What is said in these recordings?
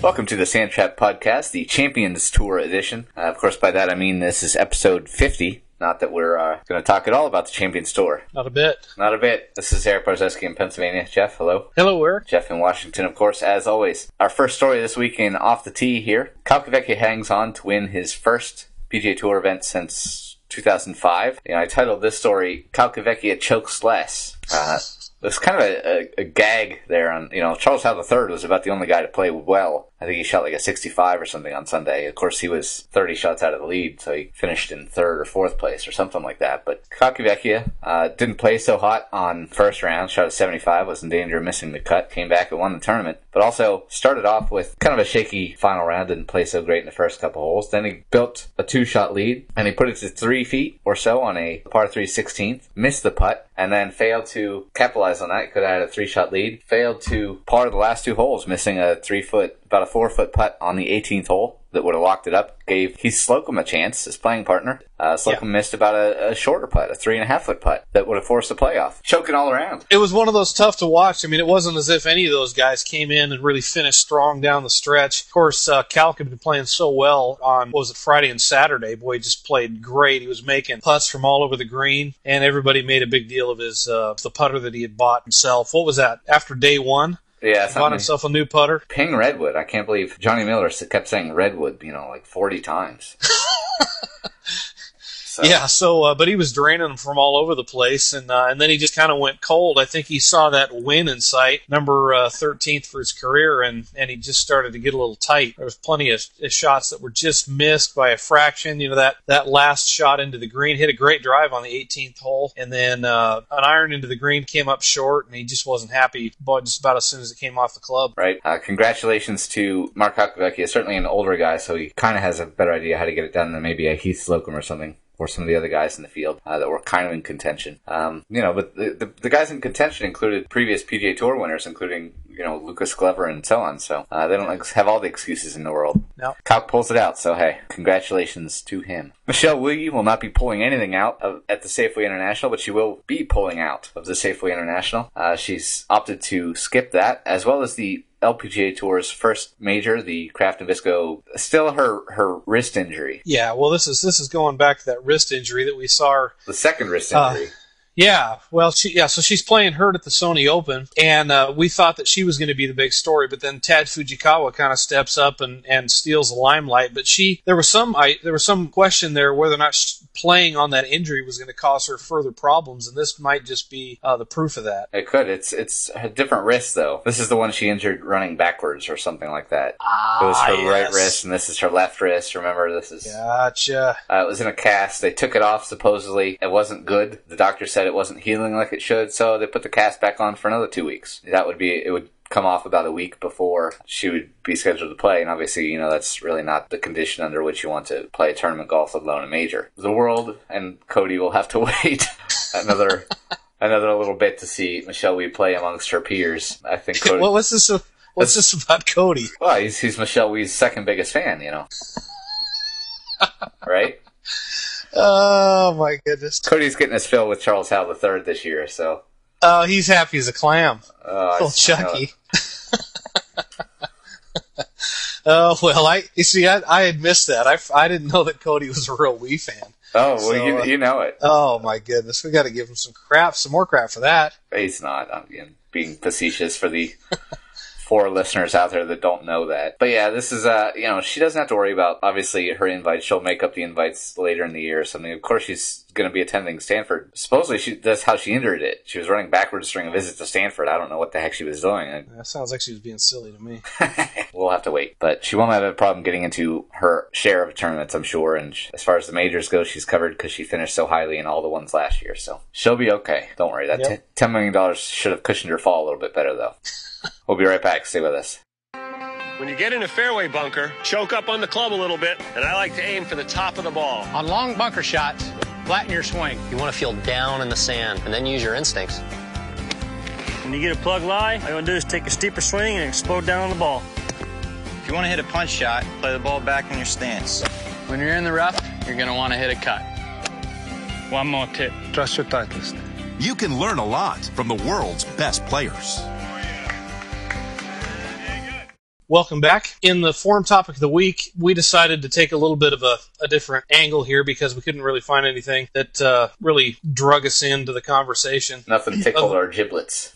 Welcome to the Sand Trap Podcast, the Champions Tour edition. Of course, by that I mean this is episode 50. Not that we're going to talk at all about the Champions Tour. Not a bit. Not a bit. This is Eric Barzeski in Pennsylvania. Jeff, hello. Hello, Eric. Jeff in Washington, of course, as always. Our first story this week in Off the Tee here. Calcavecchia hangs on to win his first PGA Tour event since 2005. I titled this story, Calcavecchia Chokes Less. There's kind of a gag there on, Charles Howell III was about the only guy to play well. I think he shot like a 65 or something on Sunday. Of course, he was 30 shots out of the lead, so he finished in third or fourth place or something like that. But Calcavecchia didn't play so hot on first round, shot a 75, was in danger of missing the cut, came back and won the tournament. But also started off with kind of a shaky final round, didn't play so great in the first couple holes. Then he built a two-shot lead, and he put it to 3 feet or so on a par 3 16th, missed the putt, and then failed to capitalize on that. He could have had a 3-shot lead. Failed to par the last 2 holes, missing a 4-foot putt on the 18th hole that would have locked it up. Gave Heath Slocum a chance, his playing partner. Slocum missed about a shorter putt, a 3.5-foot putt that would have forced a playoff. Choking all around. It was one of those tough to watch. I mean, it wasn't as if any of those guys came in and really finished strong down the stretch. Of course, Calc had been playing so well on, Friday and Saturday. Boy, he just played great. He was making putts from all over the green, and everybody made a big deal of his the putter that he had bought himself. What was that? After day one? Yeah, bought himself a new putter. Ping Redwood. I can't believe Johnny Miller kept saying Redwood, like 40 times. But he was draining them from all over the place, and then he just kind of went cold. I think he saw that win in sight, number 13th for his career, and he just started to get a little tight. There was plenty of shots that were just missed by a fraction. That last shot into the green, hit a great drive on the 18th hole, and then an iron into the green came up short, and he just wasn't happy just about as soon as it came off the club. Right. Congratulations to Mark Calcavecchia, certainly an older guy, so he kind of has a better idea how to get it done than maybe a Heath Slocum or something, or some of the other guys in the field that were kind of in contention. But the guys in contention included previous PGA Tour winners, including, Lucas Glover and so on. So they don't have all the excuses in the world. No. Calc pulls it out, so hey, congratulations to him. Michelle Wie will not be pulling anything out at the Safeway International, but she will be pulling out of the Safeway International. She's opted to skip that, as well as the LPGA Tour's first major, the Kraft Nabisco, still her wrist injury. Yeah, well, this is going back to that wrist injury that we saw her. The second wrist injury. So she's playing hurt at the Sony Open, and we thought that she was going to be the big story, but then Tad Fujikawa kind of steps up and steals the limelight. But there was some question there whether or not playing on that injury was going to cause her further problems, and this might just be the proof of that. It could. It's a different wrist, though. This is the one she injured running backwards or something like that. It was her right wrist, and this is her left wrist. Remember, this is... Gotcha. It was in a cast. They took it off, supposedly. It wasn't good. The doctor said it wasn't healing like it should, so they put the cast back on for another 2 weeks. It would come off about a week before she would be scheduled to play, and obviously, that's really not the condition under which you want to play tournament golf, let alone a major. The world and Cody will have to wait another little bit to see Michelle Wie play amongst her peers. I think Cody... Well, what's this about Cody? Well, he's Michelle Wie's second biggest fan, Right? Oh, my goodness. Cody's getting his fill with Charles Howell III this year, so... Oh, he's happy as a clam. Little Chucky. Oh, well, I had missed that. I didn't know that Cody was a real Wii fan. Oh, well, so, you know it. Oh, my goodness. We got to give him some more crap for that. He's not. I'm being facetious for the 4 listeners out there that don't know that. But yeah, this is, she doesn't have to worry about, obviously, her invites. She'll make up the invites later in the year or something. Of course, she's going to be attending Stanford. Supposedly, that's how she injured it. She was running backwards during a visit to Stanford. I don't know what the heck she was doing. That sounds like she was being silly to me. We'll have to wait. But she won't have a problem getting into her share of tournaments, I'm sure. And as far as the majors go, she's covered because she finished so highly in all the ones last year. So she'll be okay. Don't worry. That $10 million should have cushioned her fall a little bit better, though. We'll be right back. Stay with us. When you get in a fairway bunker, choke up on the club a little bit, and I like to aim for the top of the ball. On long bunker shots, flatten your swing. You want to feel down in the sand and then use your instincts. When you get a plug lie, all you want to do is take a steeper swing and explode down on the ball. If you want to hit a punch shot, play the ball back in your stance. When you're in the rough, you're going to want to hit a cut. One more tip, trust your Titleist. You can learn a lot from the world's best players. Welcome back. In the forum topic of the week, we decided to take a little bit of a different angle here because we couldn't really find anything that really drug us into the conversation. Nothing tickled our giblets.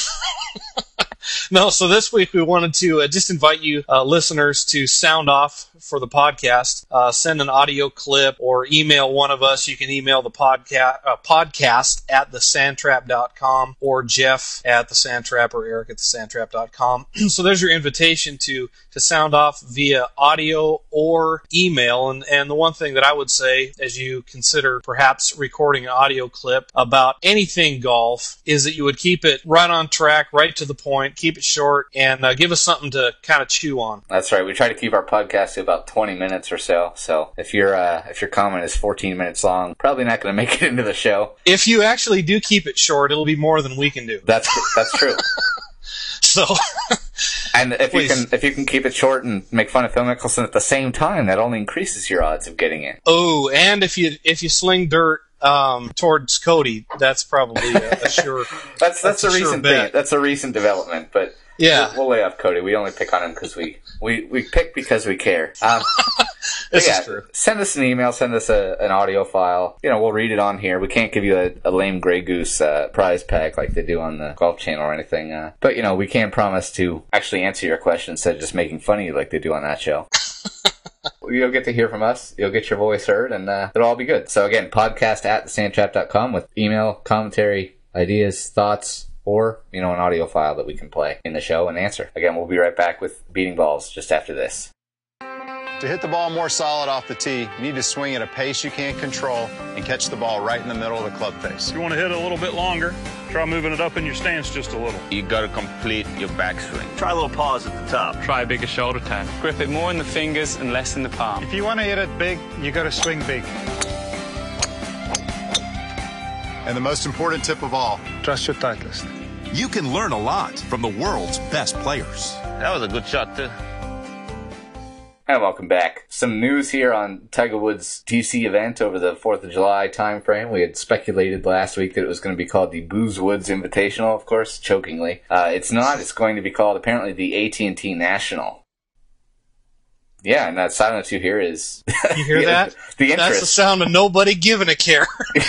No, so this week we wanted to just invite you listeners to sound off for the podcast. Send an audio clip or email one of us. You can email the podcast at thesandtrap.com or Jeff at thesandtrap or Eric at thesandtrap.com. So there's your invitation to sound off via audio or email. And the one thing that I would say as you consider perhaps recording an audio clip about anything golf is that you would keep it right on track, right to the point, keep it short, and give us something to kind of chew on. That's right. We try to keep our podcast to about 20 minutes or so. So if your comment is 14 minutes long, probably not going to make it into the show. If you actually do keep it short, it'll be more than we can do. That's true. So, and if you can keep it short and make fun of Phil Mickelson at the same time, that only increases your odds of getting in. Oh, and if you sling dirt towards Cody, that's probably a sure. that's a recent thing. That's a recent development, but yeah, we'll lay off Cody. We only pick on him because we pick because we care. This is true. Send us an email. Send us an audio file. We'll read it on here. We can't give you a lame Grey Goose prize pack like they do on the Golf Channel or anything. But we can promise to actually answer your question instead of just making fun of you like they do on that show. You'll get to hear from us. You'll get your voice heard, and it'll all be good. So again, podcast at thesandtrap.com with email, commentary, ideas, thoughts, or an audio file that we can play in the show and answer. Again, we'll be right back with Beating Balls just after this. To hit the ball more solid off the tee, you need to swing at a pace you can't control and catch the ball right in the middle of the club face. If you want to hit it a little bit longer, try moving it up in your stance just a little. You got to complete your backswing. Try a little pause at the top. Try a bigger shoulder tap. Grip it more in the fingers and less in the palm. If you want to hit it big, you got to swing big. And the most important tip of all, Trust your Titleist. You can learn a lot from the world's best players. That was a good shot, too. And welcome back. Some news here on Tiger Woods' DC event over the 4th of July time frame. We had speculated last week that it was going to be called the Booze Woods Invitational, of course, chokingly. It's not. It's going to be called, apparently, the AT&T National. Yeah, and that silence you hear is... You hear that? The interest. That's the sound of nobody giving a care.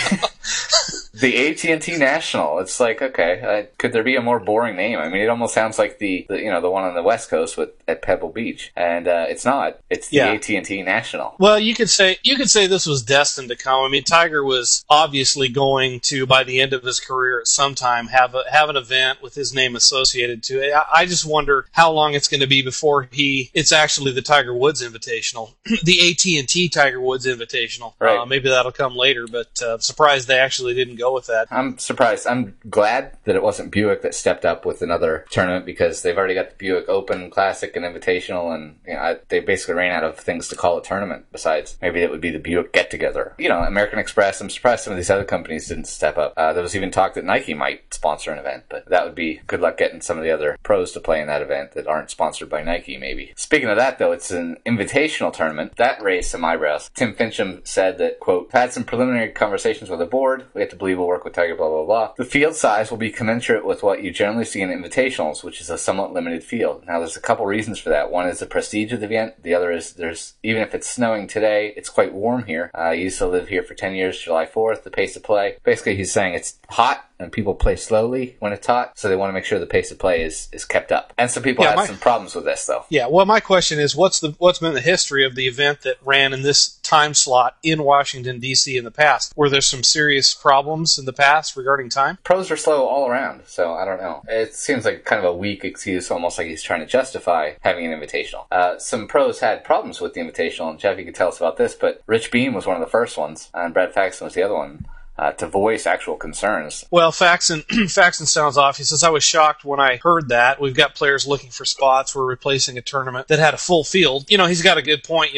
The AT&T National. It's like, okay, could there be a more boring name? I mean, it almost sounds like the one on the West Coast at Pebble Beach, and it's not. It's the AT&T National. Well, you could say this was destined to come. I mean, Tiger was obviously going to, by the end of his career, at some time have an event with his name associated to it. I just wonder how long it's going to be before it's actually the Tiger Woods Invitational, the AT&T Tiger Woods Invitational. Right. Maybe that'll come later, but I'm surprised they actually didn't go with that. I'm surprised. I'm glad that it wasn't Buick that stepped up with another tournament because they've already got the Buick Open, Classic, and Invitational, and they basically ran out of things to call a tournament besides maybe it would be the Buick Get-Together. American Express, I'm surprised some of these other companies didn't step up. There was even talk that Nike might sponsor an event, but that would be good luck getting some of the other pros to play in that event that aren't sponsored by Nike, maybe. Speaking of that, though, it's an Invitational tournament. That raised some eyebrows. Tim Fincham said that, quote, "I've had some preliminary conversations with the board. We have to believe we'll work with Tiger, blah, blah, blah. The field size will be commensurate with what you generally see in invitationals, which is a somewhat limited field." Now, there's a couple reasons for that. One is the prestige of the event. The other is even if it's snowing today, it's quite warm here. I used to live here for 10 years, July 4th, the pace of play. Basically, he's saying it's hot and people play slowly when it's hot, so they want to make sure the pace of play is kept up. And some people have some problems with this, though. Yeah, well, my question is, what's been the history of the event that ran in this time slot in Washington, D.C. in the past? Were there some serious problems in the past regarding time? Pros are slow all around, so I don't know. It seems like kind of a weak excuse, almost like he's trying to justify having an invitational. Some pros had problems with the invitational, and Jeff, you could tell us about this, but Rich Beam was one of the first ones, and Brad Faxon was the other one. To voice actual concerns. Well, Faxon sounds off. He says, "I was shocked when I heard that. We've got players looking for spots. We're replacing a tournament that had a full field." He's got a good point.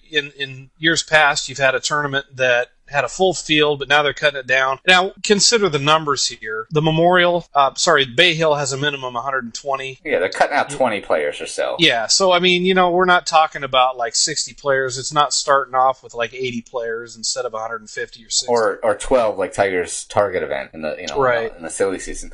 In years past, you've had a tournament that had a full field, but now they're cutting it down. Now, consider the numbers here. the Memorial, Bay Hill has a minimum 120. Yeah, they're cutting out 20 players or so. Yeah, so I mean, we're not talking about like 60 players. It's not starting off with like 80 players instead of 150 or 60. Or 12 like Tiger's Target event in the in the silly season.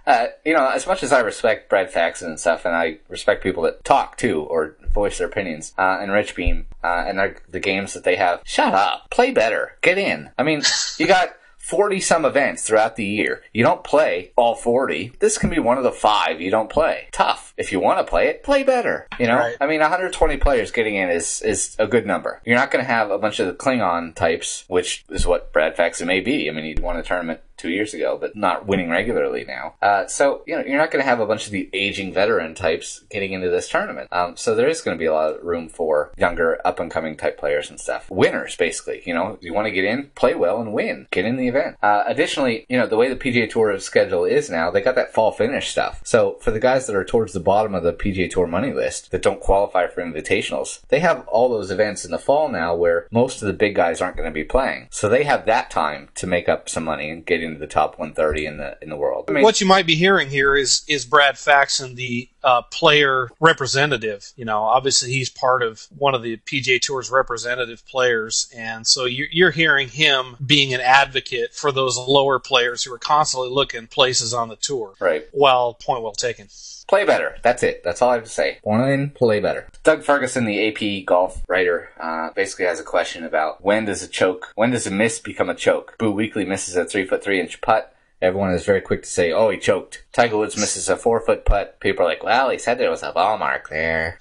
As much as I respect Brad Faxon and stuff, and I respect people that talk too or voice their opinions, and Rich Beam and the games that they have, shut up, play better, get in. I mean, you got 40-some events throughout the year. You don't play all 40. This can be one of the 5 you don't play. Tough. If you want to play it, play better. Right. I mean, 120 players getting in is a good number. You're not going to have a bunch of the Klingon types, which is what Brad Faxon may be. I mean, he won a tournament 2 years ago, but not winning regularly now. So you're not going to have a bunch of the aging veteran types getting into this tournament. So there is going to be a lot of room for younger, up-and-coming type players and stuff. Winners, basically. You want to get in, play well, and win. Get in the event. Additionally, the way the PGA Tour schedule is now, they got that fall finish stuff. So for the guys that are towards the bottom of the PGA Tour money list that don't qualify for invitationals, they have all those events in the fall now where most of the big guys aren't going to be playing. So they have that time to make up some money and get into the top 130 in the world. I mean, what you might be hearing here is Brad Faxon, the player representative. Obviously he's part of one of the PGA Tour's representative players, and so you're hearing him being an advocate for those lower players who are constantly looking places on the tour. Right. Well, point well taken. Play better. That's it. That's all I have to say. One, play better. Doug Ferguson, the AP golf writer, basically has a question about when does a miss become a choke? Boo Weekley misses a 3'3" putt. Everyone is very quick to say, oh, he choked. Tiger Woods misses a 4-foot putt. People are like, well, he said there was a ball mark there.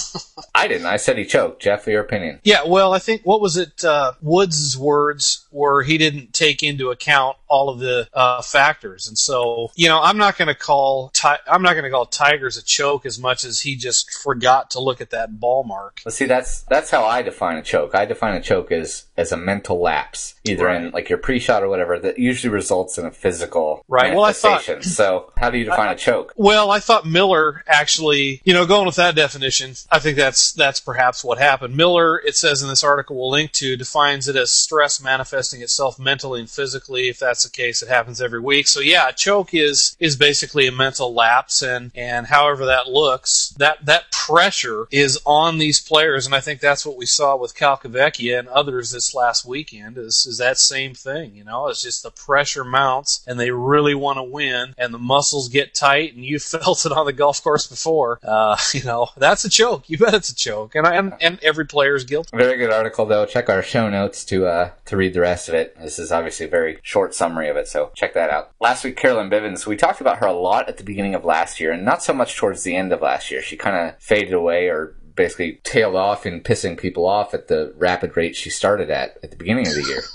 I didn't. I said he choked. Jeff, your opinion? Yeah, well, I think, what was it, Woods' words were he didn't take into account all of the factors. And so, I'm not going to call Tiger's a choke as much as he just forgot to look at that ball mark. Well, see, that's how I define a choke. I define a choke as a mental lapse, either in like your pre-shot or whatever, that usually results in a physical manifestation. So how do you define a choke? Well, I thought Miller actually, going with that definition, I think that's perhaps what happened. Miller, it says in this article we'll link to, defines it as stress manifesting itself mentally and physically. If that's the case, it happens every week. So yeah, a choke is basically a mental lapse, and however that looks, that pressure is on these players, and I think that's what we saw with Calcavecchia and others this last weekend is that same thing. It's just the pressure mounts, and they really want to win, and the muscles get tight, and you felt it on the golf course before. That's a choke. You bet it's a choke, and every player is guilty. Very good article, though. Check our show notes to read the rest of it. This is obviously a very short summary of it, so check that out. Last week, Carolyn Bivens, we talked about her a lot at the beginning of last year, and not so much towards the end of last year. She kind of faded away or basically tailed off in pissing people off at the rapid rate she started at the beginning of the year.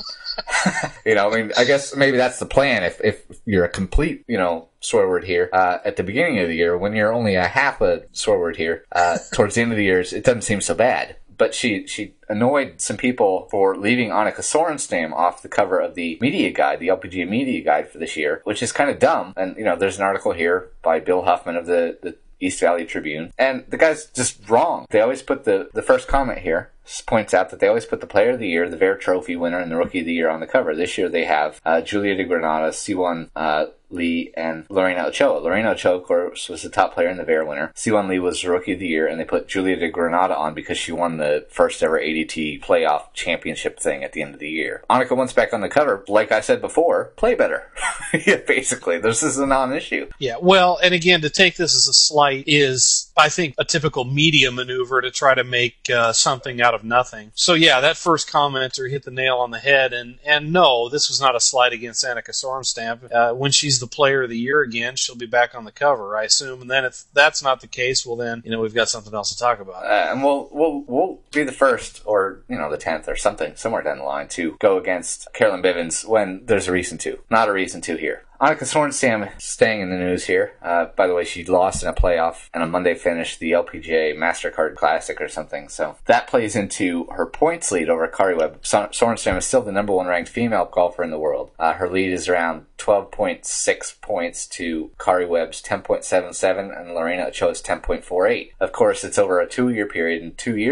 I guess maybe that's the plan. If you're a complete, swear word here, at the beginning of the year, when you're only a half a swear word here, towards the end of the year, it doesn't seem so bad. But she annoyed some people for leaving Annika Sorenstam off the cover of the media guide, the LPGA media guide for this year, which is kind of dumb. And, there's an article here by Bill Huffman of the East Valley Tribune, and the guy's just wrong. They always put the first comment here points out that they always put the Player of the Year, the Bear Trophy winner, and the Rookie of the Year on the cover. This year they have Julia de Granada, Siwon Lee, and Lorena Ochoa. Lorena Ochoa, of course, was the top player and the Bear winner. Siwon Lee was the Rookie of the Year, and they put Julia de Granada on because she won the first ever ADT playoff championship thing at the end of the year. Annika wants back on the cover. Like I said before, play better. Yeah, basically. This is a non-issue. Yeah, well, and again, to take this as a slight is, I think, a typical media maneuver to try to make something out of nothing. So yeah, that first commenter hit the nail on the head, and no, this was not a slight against Annika Sorenstam. When she's the Player of the Year again, she'll be back on the cover, I assume. And then if that's not the case, well then, we've got something else to talk about. And we'll be the first, or the 10th, or something somewhere down the line to go against Carolyn Bivens when there's a reason to. Not a reason to here. Annika Sorenstam staying in the news here. By the way, she lost in a playoff and a Monday finish the LPGA MasterCard Classic or something. So that plays into her points lead over Kari Webb. Sorenstam is still the number 1 ranked female golfer in the world. Her lead is around 12.6 points to Kari Webb's 10.77 and Lorena Ochoa's 10.48. Of course, it's over a 2-year period, and 2 years ago she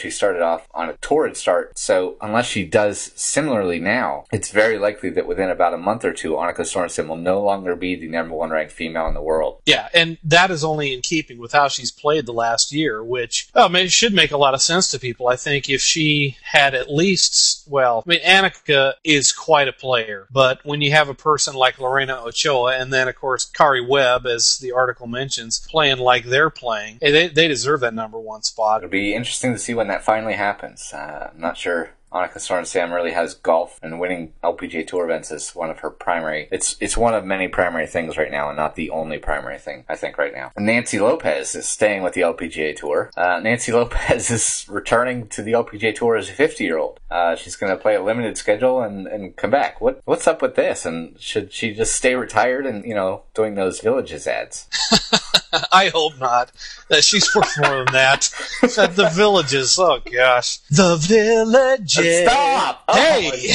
she started off on a torrid start. So unless she does similarly now, it's very likely that within about a month or two, Annika Sorensen will no longer be the number one ranked female in the world. Yeah, and that is only in keeping with how she's played the last year, which it should make a lot of sense to people. I think if she had at least, Annika is quite a player, but when you have a person like Lorena Ochoa and then, of course, Kari Webb, as the article mentions, playing like they're playing, they deserve that number one spot. It'll be interesting to see when that finally happens. I'm not sure Annika Sorensen really has golf and winning LPGA Tour events as one of her primary. It's one of many primary things right now, and not the only primary thing, I think, right now. Nancy Lopez is staying with the LPGA Tour. Nancy Lopez is returning to the LPGA Tour as a 50-year-old. She's going to play a limited schedule and come back. What's up with this? And should she just stay retired and, doing those Villages ads? I hope not. She's worth more than that. The Villages, oh gosh. The Villages. Stop! Hey!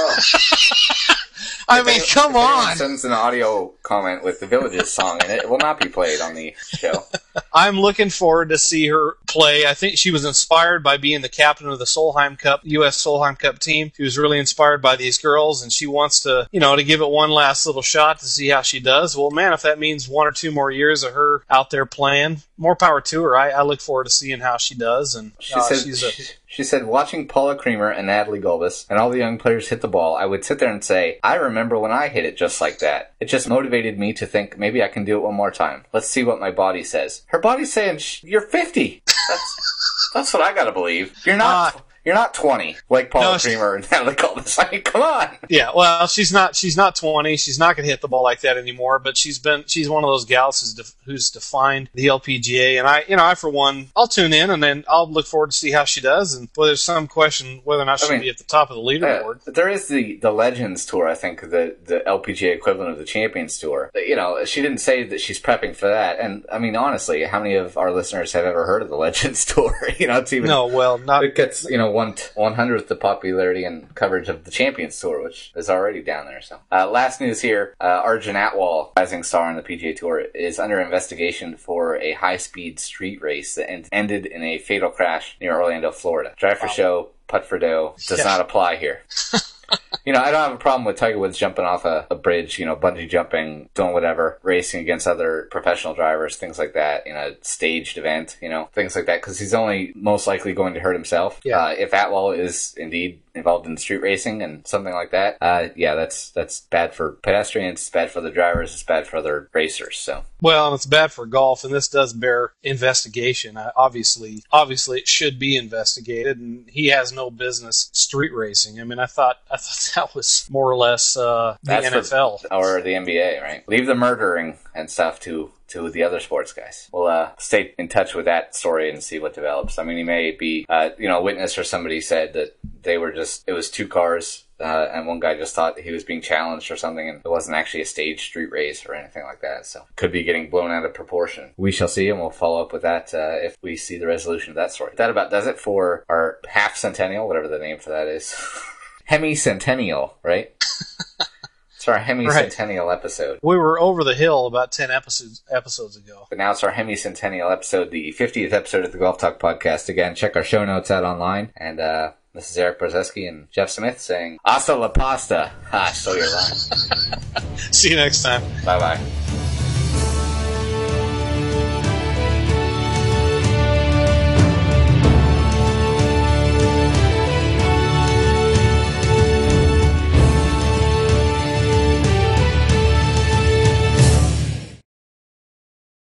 I mean, come on. Sends an audio comment with the Villages song in it. It will not be played on the show. I'm looking forward to see her play. I think she was inspired by being the captain of the Solheim Cup, U.S. Solheim Cup team. She was really inspired by these girls, and she wants to, to give it one last little shot to see how she does. Well, man, if that means 1 or 2 more years of her out there playing, more power to her. I look forward to seeing how she does. And she said, watching Paula Creamer and Natalie Gulbis and all the young players hit the ball, I would sit there and say, I remember when I hit it just like that. It just motivated me to think maybe I can do it one more time. Let's see what my body says. Her body's saying, you're 50. That's what I gotta believe. You're not 20 like Paula Creamer and Natalie Gulbis. I mean, come on. Yeah, well, she's not 20. She's not going to hit the ball like that anymore. But she's one of those gals who's defined the LPGA. And I for one, I'll tune in and then I'll look forward to see how she does. And there's some question whether or not she'll be at the top of the leaderboard. There is the Legends Tour. I think the LPGA equivalent of the Champions Tour. She didn't say that she's prepping for that. And I mean, honestly, how many of our listeners have ever heard of the Legends Tour? It's even it gets 1/100th the popularity and coverage of the Champions Tour, which is already down there. So, last news here: Arjun Atwal, rising star on the PGA Tour, is under investigation for a high-speed street race that ended in a fatal crash near Orlando, Florida. Drive for show, putt for dough does not apply here. I don't have a problem with Tiger Woods jumping off a bridge, bungee jumping, doing whatever, racing against other professional drivers, things like that, in a staged event, things like that, because he's only most likely going to hurt himself. Yeah. If Atwal is indeed involved in street racing and something like that, that's bad for pedestrians, it's bad for the drivers, it's bad for other racers. So. Well, and it's bad for golf, and this does bear investigation. Obviously, it should be investigated, and he has no business street racing. I mean, I thought that was more or less the NFL or the NBA, right? Leave the murdering and stuff to the other sports guys. We'll stay in touch with that story and see what develops. I mean, he may be, a witness or somebody said that it was 2 cars, and one guy just thought he was being challenged or something, and it wasn't actually a staged street race or anything like that. So, could be getting blown out of proportion. We shall see, and we'll follow up with that if we see the resolution of that story. That about does it for our half centennial, whatever the name for that is. Hemi-centennial, right? It's our Hemi-centennial episode. We were over the hill about 10 episodes ago. But now it's our Hemi-centennial episode, the 50th episode of the Golf Talk Podcast. Again, check our show notes out online. And this is Eric Brzezinski and Jeff Smith saying, Hasta la pasta. Ha, I stole your line. See you next time. Bye-bye.